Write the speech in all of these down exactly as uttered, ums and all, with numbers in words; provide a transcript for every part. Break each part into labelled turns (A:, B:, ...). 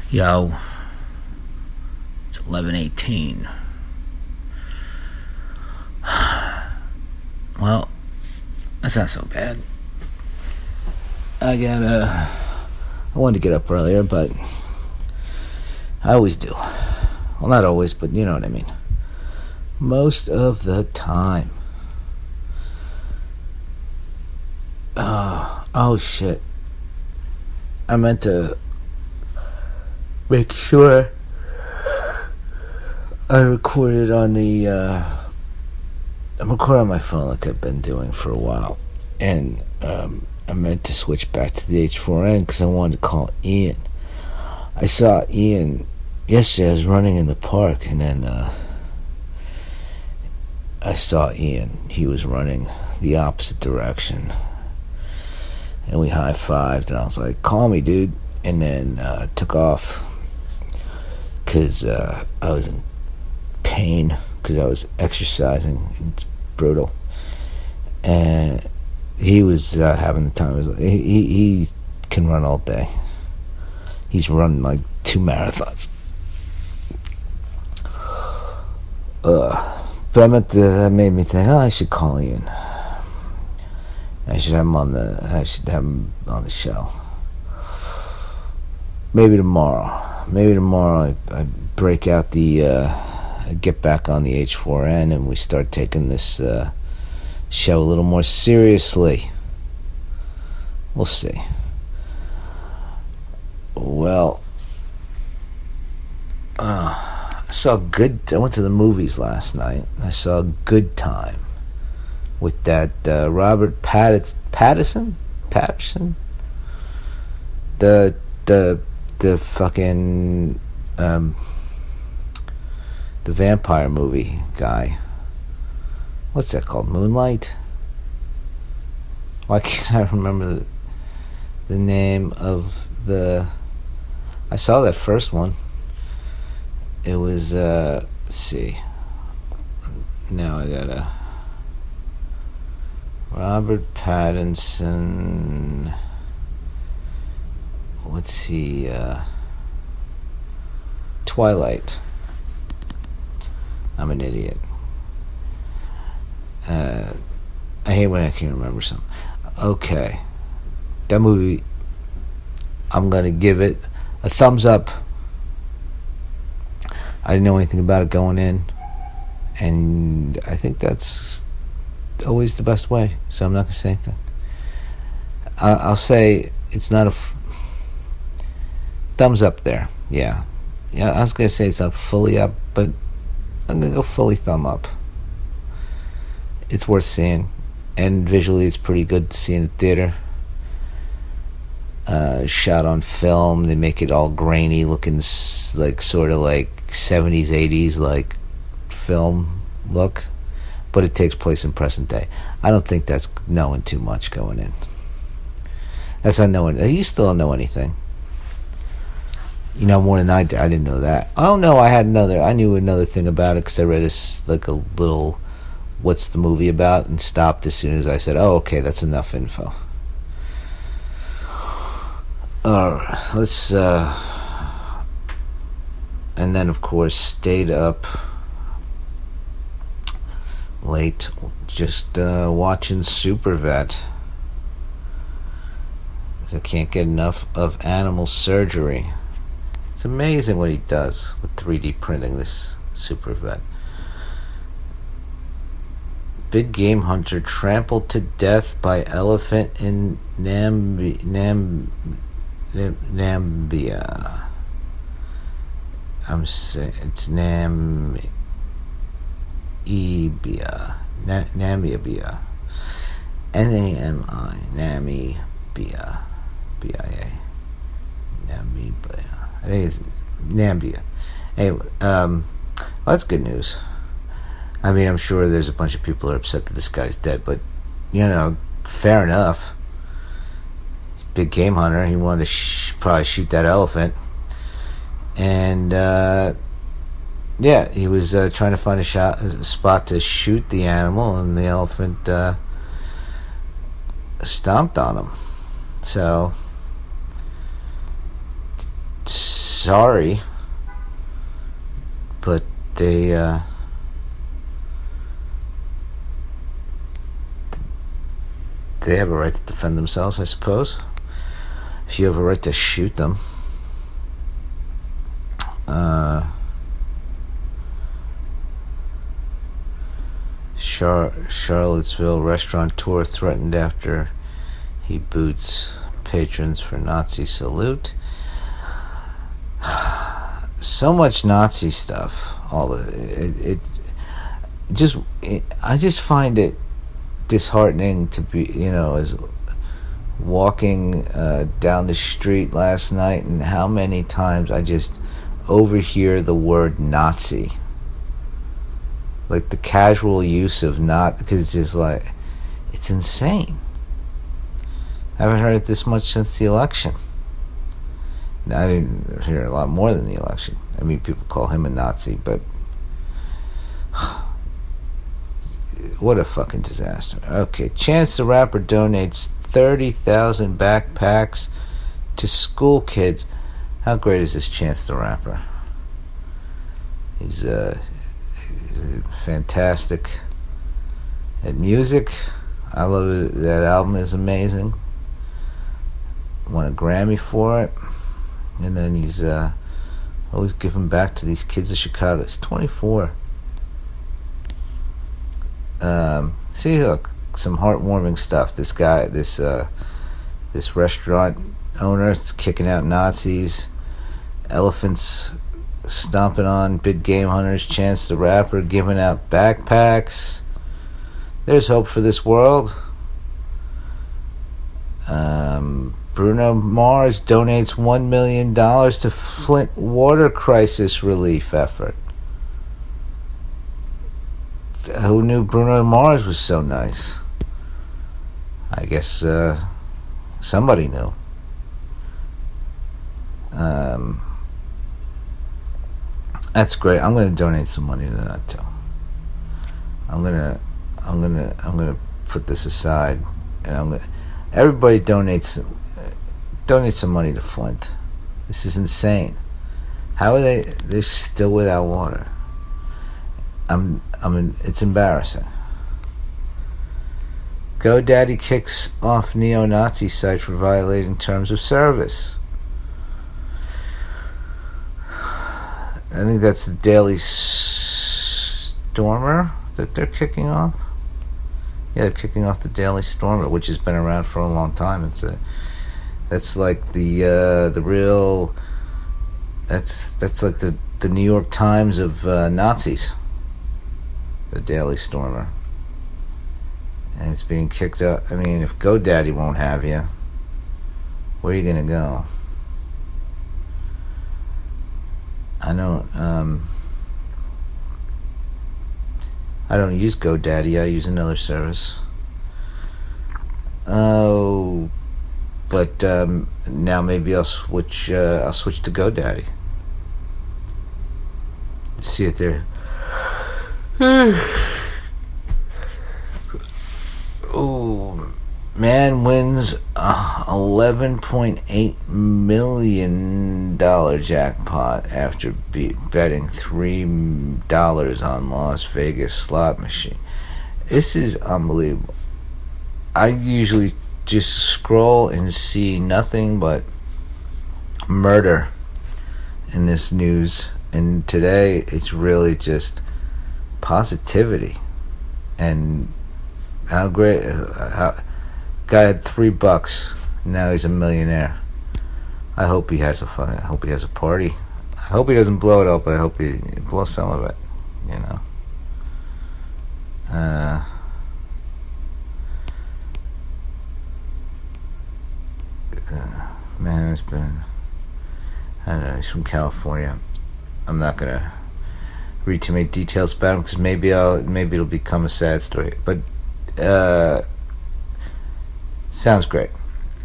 A: Yo, it's eleven eighteen. Well, that's not so bad. I gotta... I wanted to get up earlier, but I always do. Well, not always, but you know what I mean. Most of the time. Uh, oh, shit. I meant to make sure I recorded on the... Uh, I'm recording on my phone like I've been doing for a while. And um, I meant to switch back to the H four N because I wanted to call Ian. I saw Ian yesterday. I was running in the park, and then uh, I saw Ian. He was running the opposite direction. And we high-fived, and I was like, call me, dude. And then uh, took off because uh, I was in pain because I was exercising. It's brutal. And he was uh, having the time. He, he, he can run all day. He's running like two marathons. Uh, but I meant to, that made me think, oh, I should call Ian. I should have him on the. I should have him on the show. Maybe tomorrow. Maybe tomorrow I, I break out the. Uh, I get back on the H four N and we start taking this uh, show a little more seriously. We'll see. Well, uh, I saw good. I went to the movies last night. I saw Good Time. With that uh, Robert Pattis- Pattinson, Patterson, the the the fucking um, the vampire movie guy. What's that called? Moonlight. Why can't I remember the, the name of the? I saw that first one. It was uh, let's see. Now I gotta. Robert Pattinson. What's he? Uh, Twilight. I'm an idiot. Uh, I hate when I can't remember something. Okay. That movie, I'm going to give it a thumbs up. I didn't know anything about it going in. And I think that's always the best way, so I'm not gonna say anything. I, I'll say it's not a f- thumbs up there. Yeah, yeah. I was gonna say it's not fully up, but I'm gonna go fully thumb up. It's worth seeing, and visually, it's pretty good to see in the theater. Uh, shot on film, they make it all grainy, looking s- like sort of like seventies, eighties like film look. But it takes place in present day. I don't think that's knowing too much going in. That's not knowing. You still don't know anything. You know more than I did. I didn't know that. Oh no, I had another. I knew another thing about it because I read a, like a little, what's the movie about, and stopped as soon as I said, oh okay, that's enough info. Alright, let's. Uh, and then of course stayed up late, just uh, watching Supervet. I can't get enough of Animal Surgery. It's amazing what he does with three D printing this Supervet. Big game hunter trampled to death by elephant in Nambi- Nam- Nam- Nambia. I'm saying it's Nam. Namibia, Na- Namibia, N A M I, Namibia, B I A, Namibia. I think it's Nambia. Anyway, um, well, that's good news. I mean, I'm sure there's a bunch of people who are upset that this guy's dead, but you know, fair enough. Big game hunter. He wanted to sh- probably shoot that elephant, and. uh Yeah, he was uh, trying to find a, shot, a spot to shoot the animal, and the elephant uh, stomped on him. So, sorry, but they uh, they have a right to defend themselves, I suppose. If you have a right to shoot them. Uh, Char- Charlottesville restaurateur threatened after he boots patrons for Nazi salute. So much Nazi stuff. All the, it, it just it, I just find it disheartening to be, you know, as walking uh, down the street last night, and how many times I just overhear the word Nazi, like the casual use of not, because it's just like, it's insane. I haven't heard it this much since the election. I didn't hear a lot more than the election. I mean, people call him a Nazi, but what a fucking disaster. Okay, Chance the Rapper donates thirty thousand backpacks to school kids. How great is this Chance the Rapper? He's, uh, he's fantastic at music. I love it. That album is amazing. Won a Grammy for it. And then he's uh, always giving back to these kids of Chicago. He's twenty-four. Um, see, look, some heartwarming stuff. This guy, this uh, this restaurant owner, is kicking out Nazis. Elephants stomping on big game hunters. Chance the Rapper giving out backpacks. There's hope for this world. Um, Bruno Mars donates one million dollars to Flint water crisis relief effort. Who knew Bruno Mars was so nice? I guess uh, somebody knew. Um, that's great. I'm going to donate some money to that too. I'm gonna, I'm gonna, I'm gonna put this aside, and I'm gonna. Everybody donates, donate some money to Flint. This is insane. How are they? They're still without water. I'm. I mean, it's embarrassing. GoDaddy kicks off neo-Nazi site for violating terms of service. I think that's the Daily Stormer that they're kicking off. Yeah, they're kicking off the Daily Stormer, which has been around for a long time. It's a, that's like the uh, the real. That's that's like the, the New York Times of uh, Nazis. The Daily Stormer, and it's being kicked out. I mean, if GoDaddy won't have you, where are you gonna go? I don't. Um, I don't use GoDaddy. I use another service. Oh, but um, now maybe I'll switch. Uh, I'll switch to GoDaddy. See it there. Oh, man wins a eleven point eight million dollar jackpot after be- betting three dollars on Las Vegas slot machine. This is unbelievable. I usually just scroll and see nothing but murder in this news, and today it's really just positivity. And how great, uh, how, guy had three bucks, now he's a millionaire. I hope he has a fun, I hope he has a party. I hope he doesn't blow it up, but I hope he blows some of it, you know. Uh, uh man, it's been, I don't know, he's from California. I'm not gonna read too many details about him, because maybe I'll maybe it'll become a sad story. But uh, sounds great.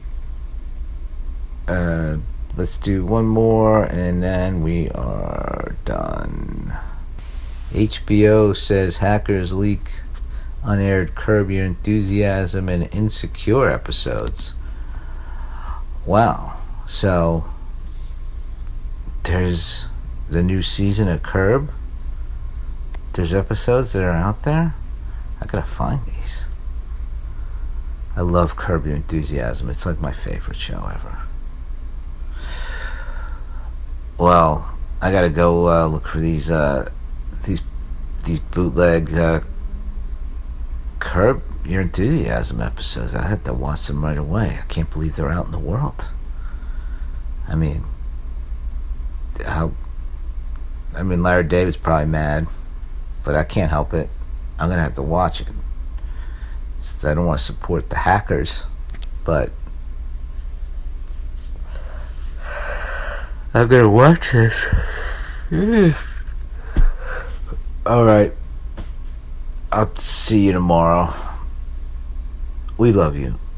A: Uh, let's do one more, and then we are done. H B O says hackers leak unaired Curb Your Enthusiasm and Insecure episodes. Wow. So there's the new season of Curb. There's episodes that are out there. I gotta find these. I love Curb Your Enthusiasm. It's like my favorite show ever. Well, I gotta go uh, look for these uh, these these bootleg uh, Curb Your Enthusiasm episodes. I had to watch them right away. I can't believe they're out in the world. I mean, how? I mean, Larry David's probably mad, but I can't help it. I'm gonna have to watch it. It's, I don't want to support the hackers, but I'm gonna watch this. All right. I'll see you tomorrow. We love you.